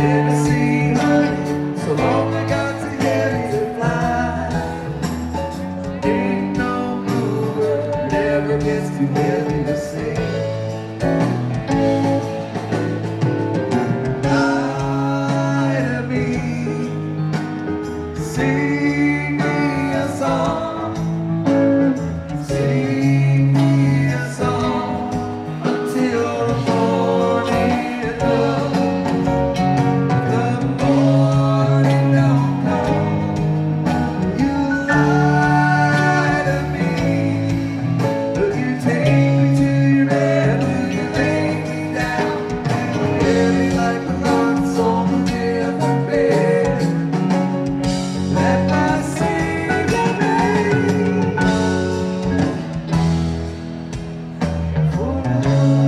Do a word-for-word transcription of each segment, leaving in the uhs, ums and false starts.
Tennessee honey, so long I got to hear you fly. Ain't no bluebird never gets too heavy to sing. Lie to me, sing me a song, sing me a song until the morning comes. The morning don't come. You lie to me. Will you take me to your bed? Will you lay me down? Heavy like the rocks on the river bed. Let my Savior be forever.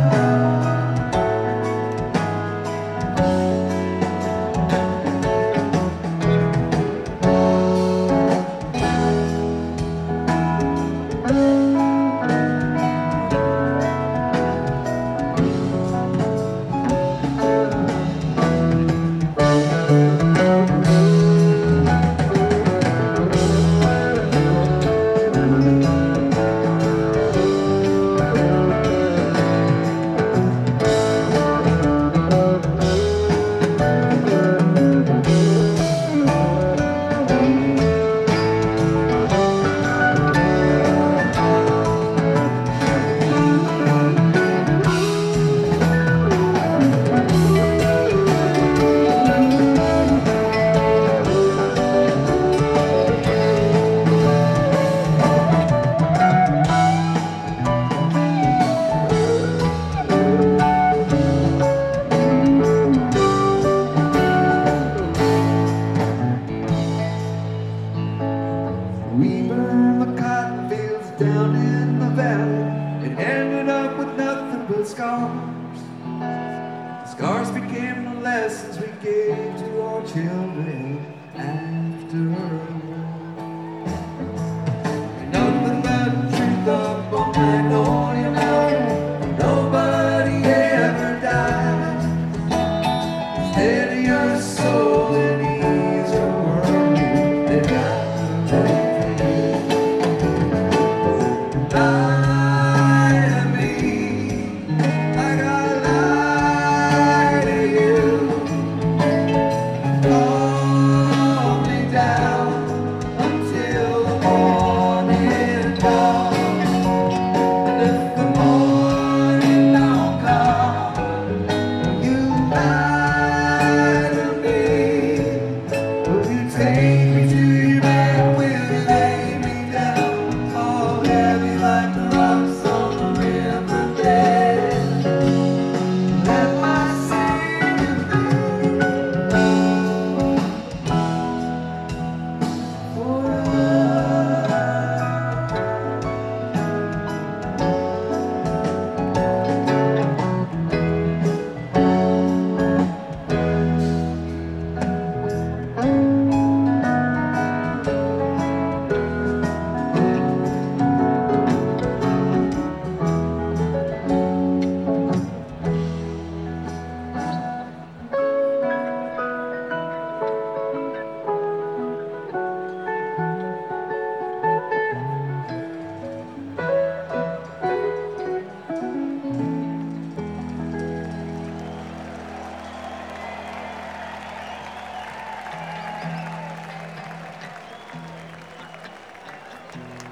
We burned the cotton fields down in the valley. It ended up with nothing but scars. Scars became the lessons we gave to our children after the war. Ain't nothing but the truth up on Magnolia Mountain. Nobody ever died. Instead